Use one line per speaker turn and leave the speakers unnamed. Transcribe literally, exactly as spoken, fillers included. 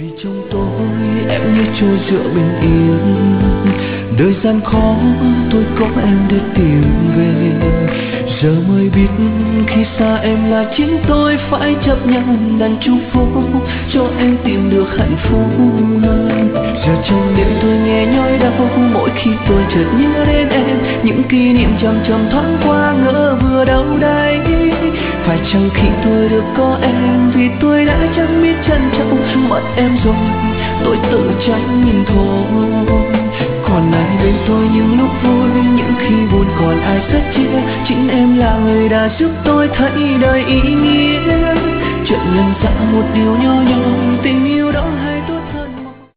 Vì trong tôi em như trôi giữa bình yên, đời gian khó tôi có em để tìm về. Giờ mới biết khi xa em là chính tôi phải chấp nhận đành chúc phúc cho em tìm được hạnh phúc hơn. Giờ trong đêm tôi nghe nhói đau mỗi khi tôi chợt nhớ đến em, những kỷ niệm chậm chậm thoáng qua ngỡ vừa đâu đây. Phải chăng khi tôi được có em vì tôi đã chẳng biết trân trọng mất em rồi, tôi tự trách mình thôi. Còn ai bên tôi những lúc vui, những khi buồn còn ai sẻ chia. Chính em là người đã giúp tôi thấy đời ý nghĩa. Chợt nhận ra một điều nhỏ nhoi, tình yêu đó hay